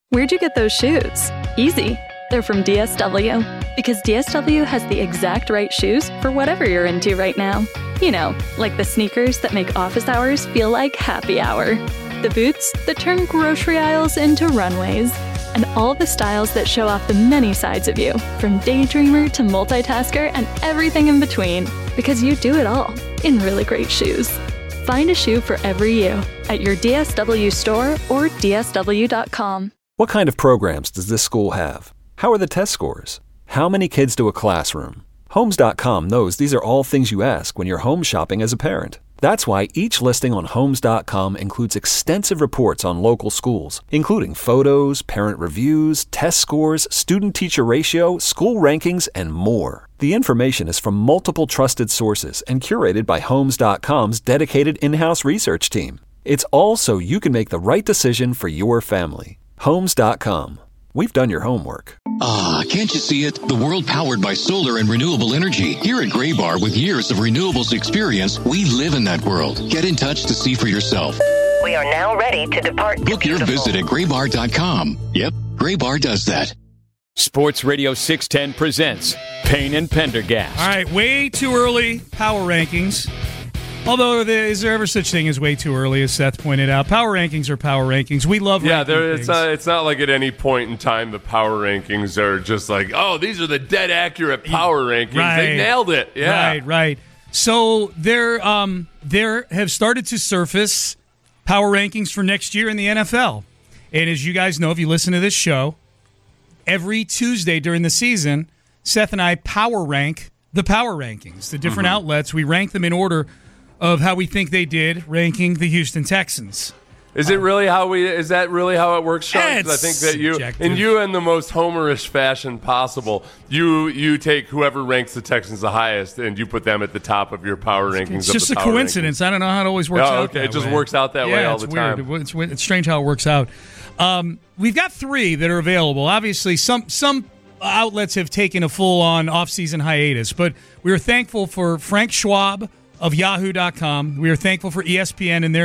Where'd you get those shoes? Easy. They're from DSW. Because DSW has the exact right shoes for whatever you're into right now. You know, like the sneakers that make office hours feel like happy hour. The boots that turn grocery aisles into runways. And all the styles that show off the many sides of you, from daydreamer to multitasker and everything in between. Because you do it all in really great shoes. Find a shoe for every you at your DSW store or DSW.com. What kind of programs does this school have? How are the test scores? How many kids do a classroom? Homes.com knows these are all things you ask when you're home shopping as a parent. That's why each listing on Homes.com includes extensive reports on local schools, including photos, parent reviews, test scores, student-teacher ratio, school rankings, and more. The information is from multiple trusted sources and curated by Homes.com's dedicated in-house research team. It's all so you can make the right decision for your family. Homes.com. We've done your homework. Ah, can't you see it? The world powered by solar and renewable energy. Here at Graybar, with years of renewables experience, we live in that world. Get in touch to see for yourself. We are now ready to depart. Book your visit at graybar.com. Yep, Graybar does that. Sports Radio 610 presents Payne and Pendergast. All right, way too early power rankings. Although, is there ever such thing as way too early, as Seth pointed out? Power rankings are power rankings. We love ranking things. It's not like at any point in time the power rankings are just like, oh, these are the dead accurate power rankings. Right. They nailed it. Yeah. Right. So there have started to surface power rankings for next year in the NFL. And as you guys know, if you listen to this show, every Tuesday during the season, Seth and I power rank the power rankings, the different outlets. We rank them in order of how we think they did, ranking the Houston Texans. Is that really how it works, Sean? 'Cause I think that you in the most homerish fashion possible, you take whoever ranks the Texans the highest and you put them at the top of your power rankings. It's just a coincidence. I don't know how it always works out. Okay, it just works out that way all the time. It's weird. It's strange how it works out. We've got 3 that are available. Obviously, some outlets have taken a full-on off-season hiatus, but we are thankful for Frank Schwab of Yahoo.com. We are thankful for ESPN and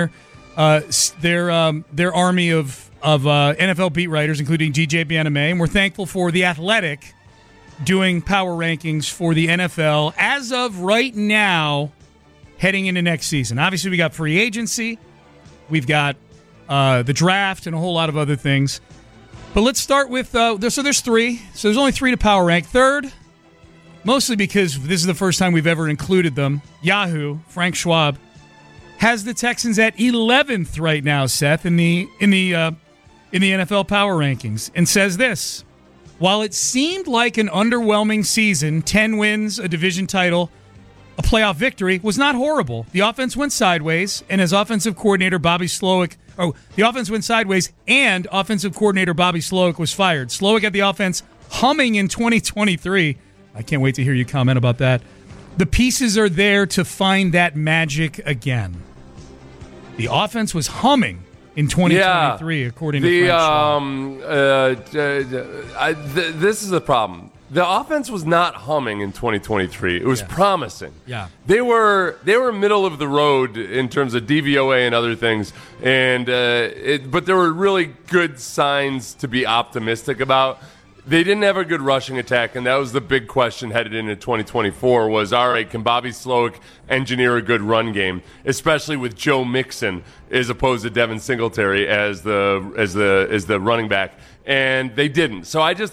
their army of NFL beat writers, including DJ Bianame. And we're thankful for The Athletic doing power rankings for the NFL as of right now, heading into next season. Obviously, we got free agency. We've got the draft and a whole lot of other things. But let's start with, so there's 3. So there's only 3 to power rank. Third, mostly because this is the first time we've ever included them, Yahoo, Frank Schwab, has the Texans at 11th right now, Seth, in the NFL power rankings, and says this: while it seemed like an underwhelming season, 10 wins, a division title, a playoff victory, was not horrible. The offense went sideways, and as offensive coordinator Bobby Slowick, the offense went sideways, and offensive coordinator Bobby Slowick was fired. Slowick had the offense humming in 2023. I can't wait to hear you comment about that. The pieces are there to find that magic again. The offense was humming in 2023, according to Frank Schwab. This is the problem. The offense was not humming in 2023. It was promising. Yeah, they were middle of the road in terms of DVOA and other things, and but there were really good signs to be optimistic about. They didn't have a good rushing attack, and that was the big question headed into 2024 was, all right, can Bobby Slowick engineer a good run game, especially with Joe Mixon as opposed to Devin Singletary as the running back? And they didn't. So I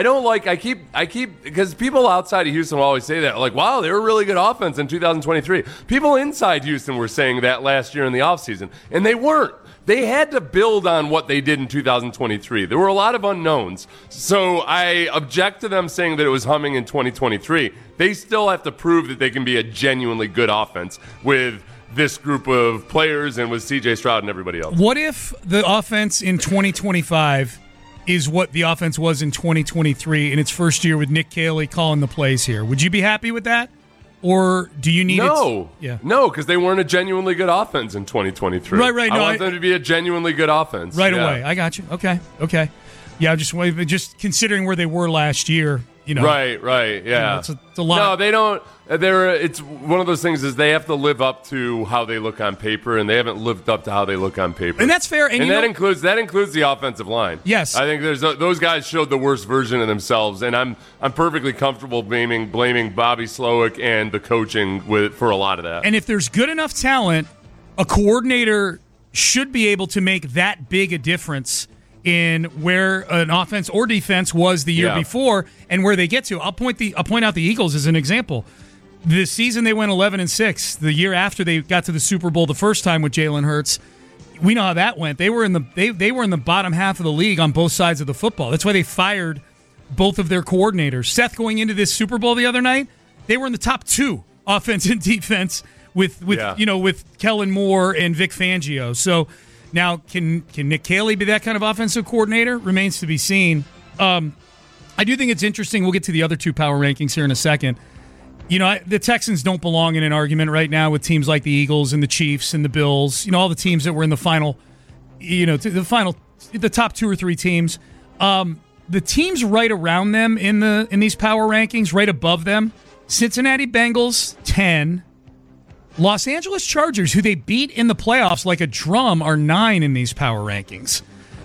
keep because people outside of Houston will always say that, like, wow, they were a really good offense in 2023. People inside Houston were saying that last year in the offseason, and they weren't. They had to build on what they did in 2023. There were a lot of unknowns. So I object to them saying that it was humming in 2023. They still have to prove that they can be a genuinely good offense with this group of players and with C.J. Stroud and everybody else. What if the offense in 2025 is what the offense was in 2023 in its first year with Nick Caley calling the plays here? Would you be happy with that? Or do you need No, because they weren't a genuinely good offense in 2023. Right. I want them to be a genuinely good offense. Right away. I got you. Okay. Yeah, just considering where they were last year, Right, yeah. It's a lot. No, they don't. It's one of those things is they have to live up to how they look on paper, and they haven't lived up to how they look on paper. And that's fair. And that includes the offensive line. Yes. I think those guys showed the worst version of themselves, and I'm perfectly comfortable blaming Bobby Slowick and the coaching for a lot of that. And if there's good enough talent, a coordinator should be able to make that big a difference in where an offense or defense was the year before and where they get to. I'll point out the Eagles as an example. The season they went 11-6. The year after they got to the Super Bowl the first time with Jalen Hurts, we know how that went. They were in the bottom half of the league on both sides of the football. That's why they fired both of their coordinators. Seth, going into this Super Bowl the other night, they were in the top 2 offense and defense with Kellen Moore and Vic Fangio. So now, can Nick Caley be that kind of offensive coordinator? Remains to be seen. I do think it's interesting. We'll get to the other 2 power rankings here in a second. The Texans don't belong in an argument right now with teams like the Eagles and the Chiefs and the Bills. All the teams that were in the final, the top 2 or 3 teams. The teams right around them in these power rankings, right above them, Cincinnati Bengals 10. Los Angeles Chargers, who they beat in the playoffs like a drum, are 9 in these power rankings.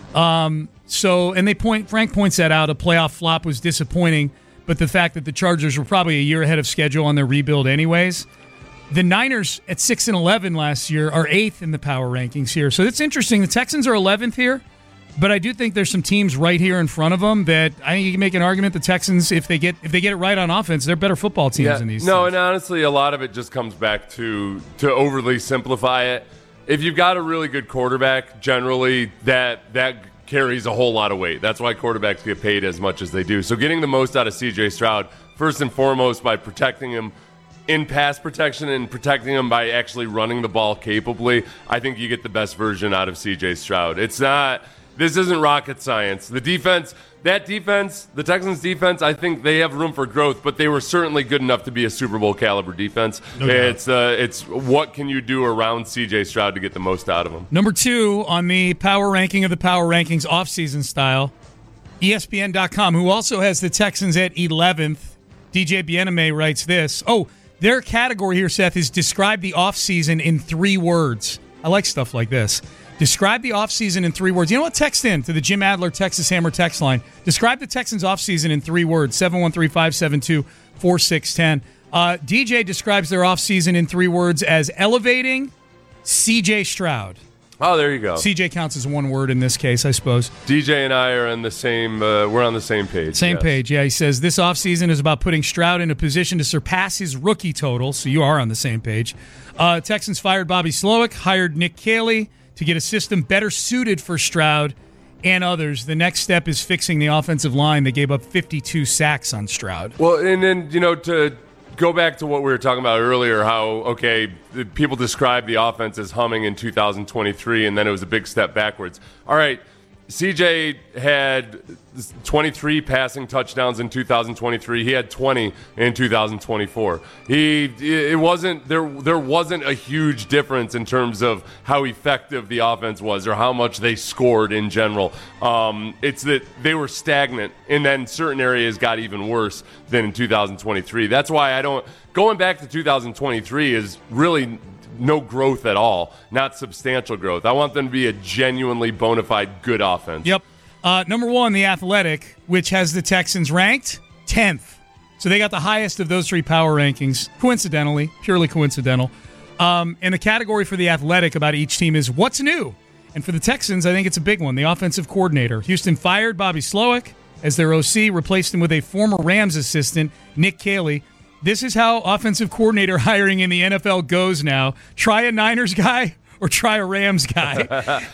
Frank points that out. A playoff flop was disappointing, but the fact that the Chargers were probably a year ahead of schedule on their rebuild anyways. The Niners at 6-11 last year are 8th in the power rankings here. So it's interesting. The Texans are 11th here, but I do think there's some teams right here in front of them that I think you can make an argument the Texans, if they get it right on offense, they're better football teams than these teams. And honestly, a lot of it just comes back to overly simplify it. If you've got a really good quarterback, generally that carries a whole lot of weight. That's why quarterbacks get paid as much as they do. So getting the most out of C.J. Stroud, first and foremost, by protecting him in pass protection and protecting him by actually running the ball capably, I think you get the best version out of C.J. Stroud. This isn't rocket science. The Texans defense, I think they have room for growth, but they were certainly good enough to be a Super Bowl caliber defense. No doubt. It's what can you do around C.J. Stroud to get the most out of him. Number 2 on the power ranking of the power rankings offseason style, ESPN.com, who also has the Texans at 11th. DJ Bieneme writes this. Their category here, Seth, is describe the offseason in 3 words. I like stuff like this. Describe the offseason in 3 words. You know what? Text in to the Jim Adler Texas Hammer text line. Describe the Texans' offseason in 3 words, 713-572-4610. DJ describes their offseason in 3 words as elevating C.J. Stroud. Oh, there you go. C.J. counts as 1 word in this case, I suppose. DJ and I are on the same we're on the same page. Same page, yeah. He says this offseason is about putting Stroud in a position to surpass his rookie total, so you are on the same page. Texans fired Bobby Slowick, hired Nick Caley to get a system better suited for Stroud and others. The next step is fixing the offensive line. They gave up 52 sacks on Stroud. Well, and then, to go back to what we were talking about earlier, how, people describe the offense as humming in 2023, and then it was a big step backwards. All right, CJ had 23 passing touchdowns in 2023. He had 20 in 2024. There wasn't a huge difference in terms of how effective the offense was or how much they scored in general. It's that they were stagnant, and then certain areas got even worse than in 2023. That's why going back to 2023 is really no growth at all, not substantial growth. I want them to be a genuinely bona fide good offense. Yep. Number 1, The Athletic, which has the Texans ranked 10th. So they got the highest of those 3 power rankings, coincidentally, purely coincidental. And the category for The Athletic about each team is what's new. And for the Texans, I think it's a big one, the offensive coordinator. Houston fired Bobby Slowick as their OC, replaced him with a former Rams assistant, Nick Caley. This is how offensive coordinator hiring in the NFL goes now. Try a Niners guy or try a Rams guy.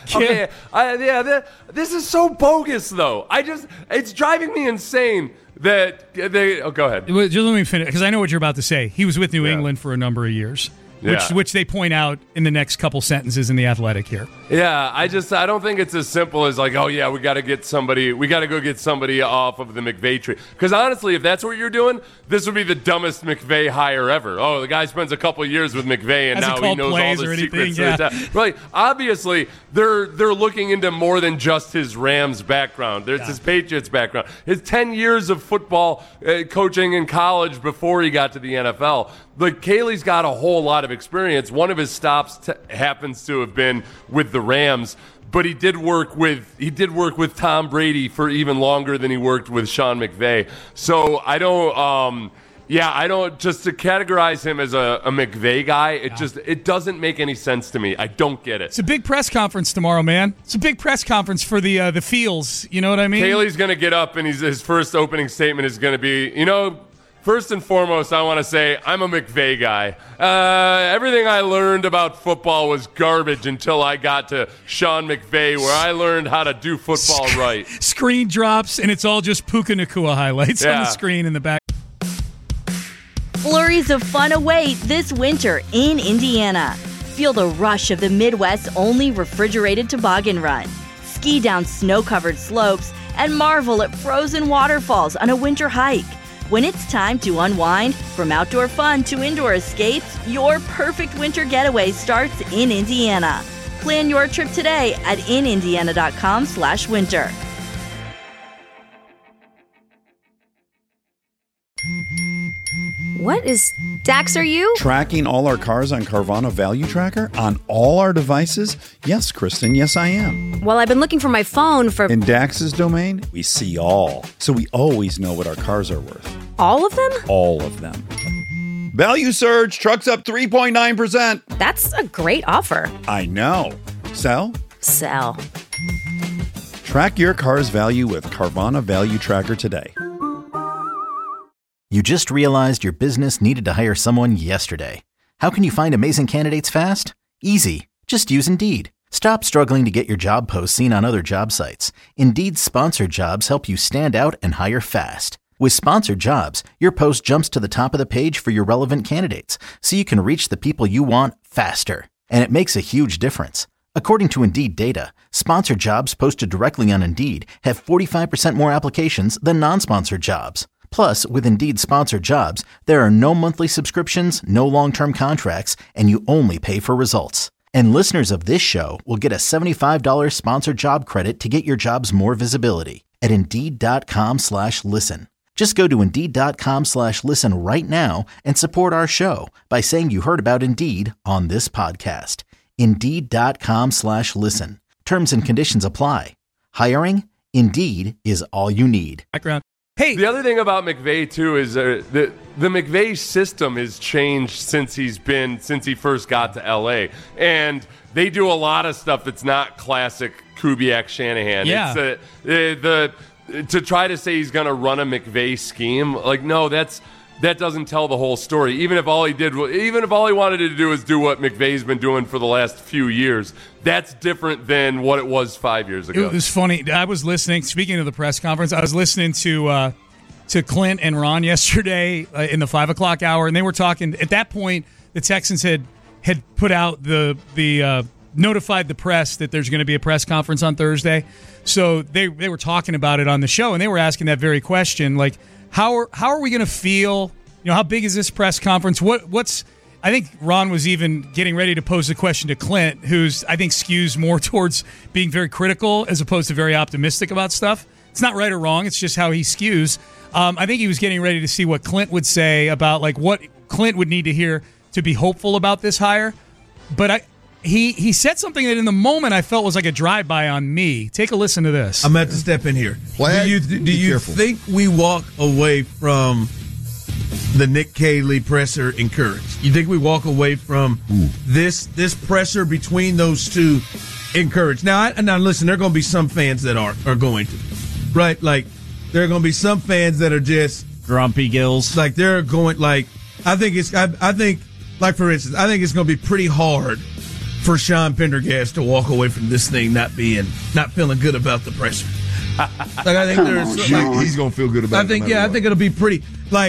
This is so bogus, though. It's driving me insane that they. Oh, go ahead. Just let me finish, because I know what you're about to say. He was with New England for a number of years, which they point out in the next couple sentences in The Athletic here. Yeah, I don't think it's as simple as like, oh yeah, we got to go get somebody off of the McVay tree. Because honestly, if that's what you're doing, this would be the dumbest McVay hire ever. Oh, the guy spends a couple years with McVay and now he knows all the secrets. Yeah. Right? Obviously, they're looking into more than just his Rams background. There's his Patriots background, his 10 years of football coaching in college before he got to the NFL. Like, Caley's got a whole lot of experience. One of his stops happens to have been with the Rams, but he did work with Tom Brady for even longer than he worked with Sean McVay. So I don't just to categorize him as a McVay guy, it doesn't make any sense to me. I don't get it. It's a big press conference tomorrow, man. It's a big press conference for the feels. You know what I mean? Caley's going to get up and his first opening statement is going to be, first and foremost, I want to say I'm a McVay guy. Everything I learned about football was garbage until I got to Sean McVay, where I learned how to do football right. Screen drops, and it's all just Puka Nacua highlights on the screen in the back. Flurries of fun await this winter in Indiana. Feel the rush of the Midwest's only refrigerated toboggan run. Ski down snow-covered slopes and marvel at frozen waterfalls on a winter hike. When it's time to unwind, from outdoor fun to indoor escapes, your perfect winter getaway starts in Indiana. Plan your trip today at inindiana.com/winter. What is Dax, are you? Tracking all our cars on Carvana Value Tracker on all our devices? Yes, Kristen, yes I am. Well, I've been looking for my phone for... In Dax's domain, we see all. So we always know what our cars are worth. All of them? All of them. Value surge, trucks up 3.9%. That's a great offer. I know. Sell? Sell. Track your car's value with Carvana Value Tracker today. You just realized your business needed to hire someone yesterday. How can you find amazing candidates fast? Easy. Just use Indeed. Stop struggling to get your job posts seen on other job sites. Indeed's sponsored jobs help you stand out and hire fast. With sponsored jobs, your post jumps to the top of the page for your relevant candidates, so you can reach the people you want faster. And it makes a huge difference. According to Indeed data, sponsored jobs posted directly on Indeed have 45% more applications than non-sponsored jobs. Plus, with Indeed sponsored jobs, there are no monthly subscriptions, no long-term contracts, and you only pay for results. And listeners of this show will get a $75 sponsored job credit to get your jobs more visibility at Indeed.com/listen. Just go to Indeed.com/listen right now and support our show by saying you heard about Indeed on this podcast. Indeed.com/listen. Terms and conditions apply. Hiring? Indeed is all you need. Background. Hey, the other thing about McVay too is the McVay system has changed since he first got to LA, and they do a lot of stuff that's not classic Kubiak Shanahan. Yeah. It's to try to say he's going to run a McVay scheme, like no, that doesn't tell the whole story. Even if all he wanted to do is do what McVay's been doing for the last few years, that's different than what it was 5 years ago. It was funny. I was listening. Speaking of the press conference, I was listening to Clint and Ron yesterday in the 5 o'clock hour, and they were talking. At that point, the Texans had put out the notified the press that there's going to be a press conference on Thursday. So they were talking about it on the show, and they were asking that very question, like, how are we going to feel? You know, how big is this press conference? What's I think Ron was even getting ready to pose the question to Clint, who's I think skews more towards being very critical as opposed to very optimistic about stuff. It's not right or wrong. It's just how he skews. I think he was getting ready to see what Clint would say about like what Clint would need to hear to be hopeful about this hire. But he said something that in the moment I felt was like a drive-by on me. Take a listen to this. I'm going to have to step in here. Do you think we walk away from the Nick Caley presser encouraged? You think we walk away from this presser between those two encouraged? Now listen, there are going to be some fans that are going to, right? Like, there are going to be some fans that are just grumpy gills. Like, they're going, like, I think, like, for instance, I think it's going to be pretty hard for Sean Pendergast to walk away from this thing not feeling good about the pressure. Like, I think he's gonna feel good about it. I think it'll be pretty.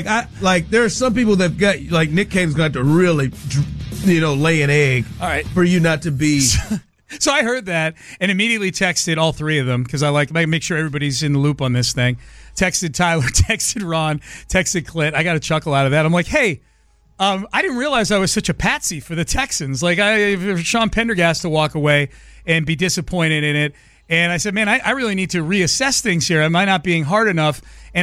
Like there are some people that got like Nick Caley's going to have to really, lay an egg. All right. For you not to be So I heard that and immediately texted all three of them because I make sure everybody's in the loop on this thing. Texted Tyler, texted Ron, texted Clint. I got a chuckle out of that. I'm like, hey, I didn't realize I was such a patsy for the Texans. Like, for Sean Pendergast to walk away and be disappointed in it. And I said, man, I really need to reassess things here. Am I not being hard enough? And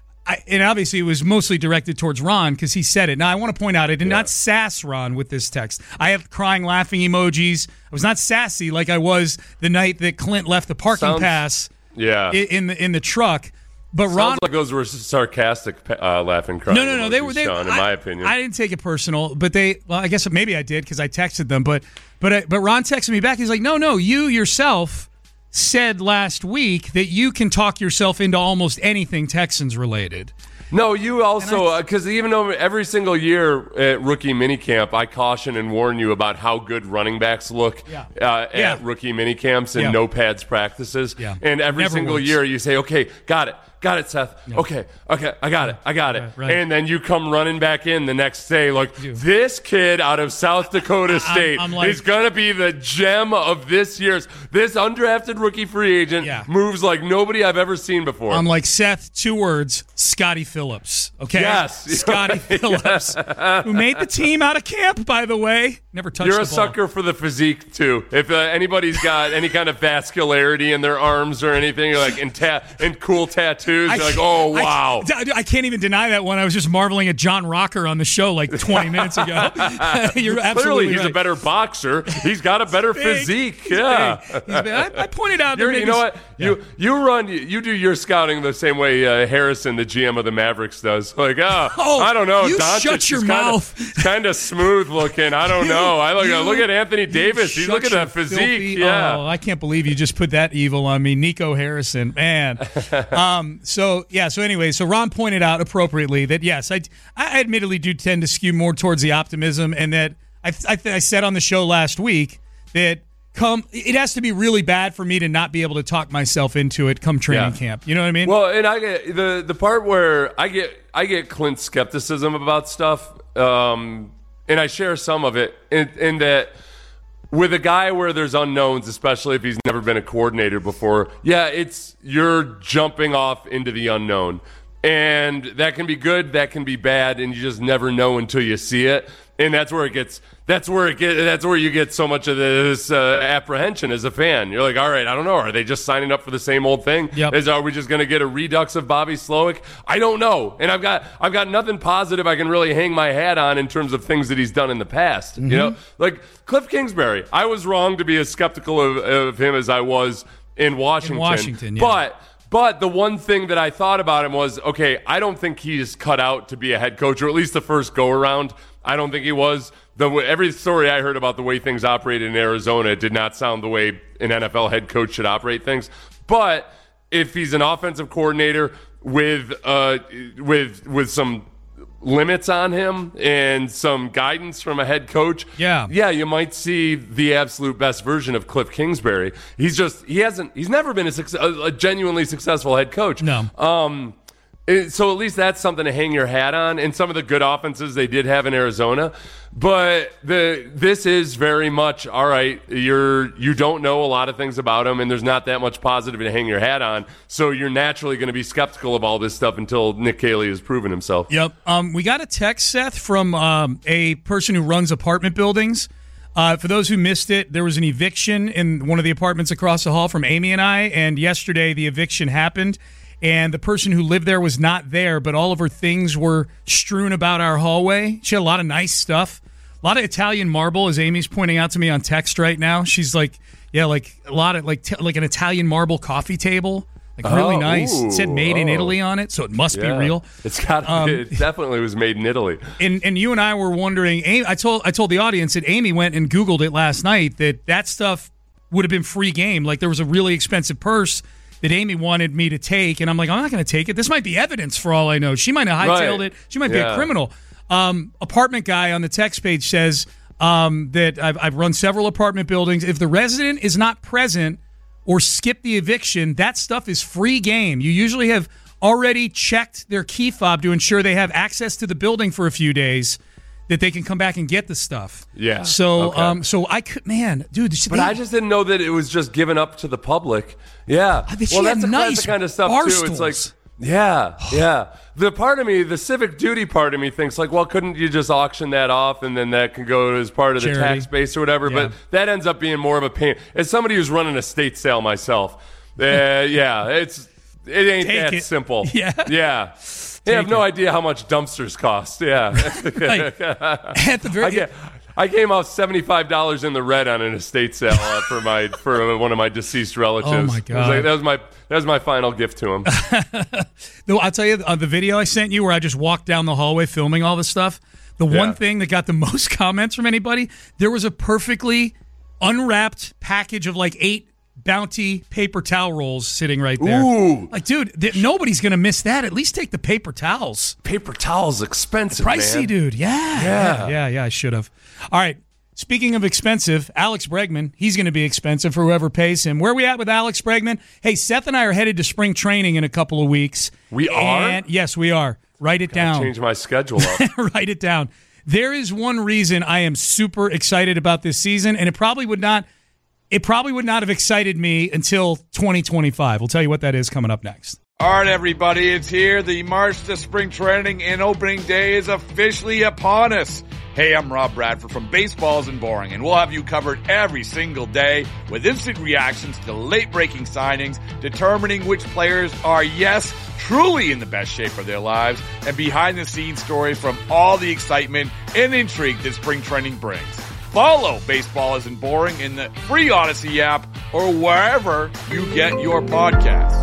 and obviously it was mostly directed towards Ron because he said it. Now, I want to point out, I did not sass Ron with this text. I have crying, laughing emojis. I was not sassy like I was the night that Clint left the parking pass in the truck. But Sounds Ron, like those were sarcastic laughing crying. No. They were. Sean, in my opinion, I didn't take it personal, but I guess maybe I did because I texted them. But Ron texted me back. He's like, no, you yourself said last week that you can talk yourself into almost anything Texans related. No, you also, because even though every single year at rookie minicamp, I caution and warn you about how good running backs look at rookie minicamps and no pads practices. Yeah. And every single year you say, okay, got it, Seth. Yeah. Okay, I got it. Right. And then you come running back in the next day like, this kid out of South Dakota State is going to be the gem of this undrafted rookie free agent, moves like nobody I've ever seen before. I'm like, Seth, 2 words, Scotty Phillips. Okay? Yes. Scotty Phillips, who made the team out of camp, by the way. Never touched the ball. You're a sucker for the physique, too. If anybody's got any kind of vascularity in their arms or anything, like and cool tattoos, you're like, oh, wow. I can't even deny that one. I was just marveling at John Rocker on the show like 20 minutes ago. You're absolutely Clearly, he's right. a better boxer. He's got a better physique. Yeah. I pointed out you know what? Yeah. You do your scouting the same way Harrison, the GM of the Mavericks, does. Like, I don't know. You Doncic shut your mouth. Kind of smooth looking. I don't know. Look at Anthony Davis. He's looking at that physique. Yeah. Oh, I can't believe you just put that evil on me. Nico Harrison. Man. So Ron pointed out appropriately that, yes, I admittedly do tend to skew more towards the optimism, and that I said on the show last week that it has to be really bad for me to not be able to talk myself into it come training camp. You know what I mean? Well, and I get the part where I get Clint's skepticism about stuff, and I share some of it in that with a guy where there's unknowns, especially if he's never been a coordinator before, you're jumping off into the unknown. And that can be good, that can be bad, and you just never know until you see it. And that's where you get so much of this apprehension as a fan. You're like, all right, I don't know. Are they just signing up for the same old thing? Yep. Are we just going to get a redux of Bobby Slowick? I don't know. And I've got nothing positive I can really hang my hat on in terms of things that he's done in the past. Mm-hmm. You know, like Cliff Kingsbury. I was wrong to be as skeptical of him as I was in Washington. But the one thing that I thought about him was, okay, I don't think he's cut out to be a head coach, or at least the first go-around. I don't think he was. Every story I heard about the way things operated in Arizona did not sound the way an NFL head coach should operate things. But if he's an offensive coordinator with some limits on him and some guidance from a head coach, you might see the absolute best version of Cliff Kingsbury. He's never been a genuinely successful head coach. No. So at least that's something to hang your hat on, and some of the good offenses they did have in Arizona. But this is very much, all right, you don't know a lot of things about him, and there's not that much positive to hang your hat on. So you're naturally going to be skeptical of all this stuff until Nick Caley has proven himself. Yep. We got a text, Seth, from a person who runs apartment buildings. For those who missed it, there was an eviction in one of the apartments across the hall from Amy and I, and yesterday the eviction happened. And the person who lived there was not there, but all of her things were strewn about our hallway. She had a lot of nice stuff. A lot of Italian marble, as Amy's pointing out to me on text right now. She's like, like a lot of like an Italian marble coffie table. Like really nice. It said made in Italy on it, so it must be real. It definitely was made in Italy. And you and I were wondering, I told the audience that Amy went and Googled it last night, that stuff would have been free game. Like there was a really expensive purse that Amy wanted me to take, and I'm like, I'm not going to take it. This might be evidence for all I know. She might have hightailed it. She might be a criminal. Apartment guy on the text page says that I've run several apartment buildings. If the resident is not present or skip the eviction, that stuff is free game. You usually have already checked their key fob to ensure they have access to the building for a few days. that they can come back and get the stuff. Yeah. So, Okay. so I could, man, dude. But I just didn't know that it was just given up to the public. Yeah. She Well, had that's nice the kind of stuff bar too. It's like, stools. yeah. The part of me, the civic duty part of me, thinks like, well, couldn't you just auction that off and then that can go as part of the Charity. tax base or whatever? Yeah. But that ends up being more of a pain. As somebody who's running a state sale myself, it ain't Take that it. simple. Yeah. They have no idea how much dumpsters cost. Yeah. At the very I came out $75 in the red on an estate sale for one of my deceased relatives. Oh, my God. That was my final gift to him. No, I'll tell you, the video I sent you where I just walked down the hallway filming all this stuff, the one thing that got the most comments from anybody, there was a perfectly unwrapped package of like 8 Bounty paper towel rolls sitting right there. Ooh. Like, dude, nobody's going to miss that. At least take the paper towels. Paper towels expensive, Pricey, man. dude. Yeah, I should have. All right. Speaking of expensive, Alex Bregman, he's going to be expensive for whoever pays him. Where are we at with Alex Bregman? Hey, Seth and I are headed to spring training in a couple of weeks. We are? Yes, we are. Write it down. Change my schedule up. Write it down. There is one reason I am super excited about this season, and it probably would not have excited me until 2025. We'll tell you what that is coming up next. All right, everybody, it's here. The march to spring training and opening day is officially upon us. Hey, I'm Rob Bradford from Baseball Isn't Boring, and we'll have you covered every single day with instant reactions to late-breaking signings, determining which players are, yes, truly in the best shape of their lives, and behind-the-scenes stories from all the excitement and intrigue that spring training brings. Follow Baseball Isn't Boring in the free Odyssey app or wherever you get your podcasts.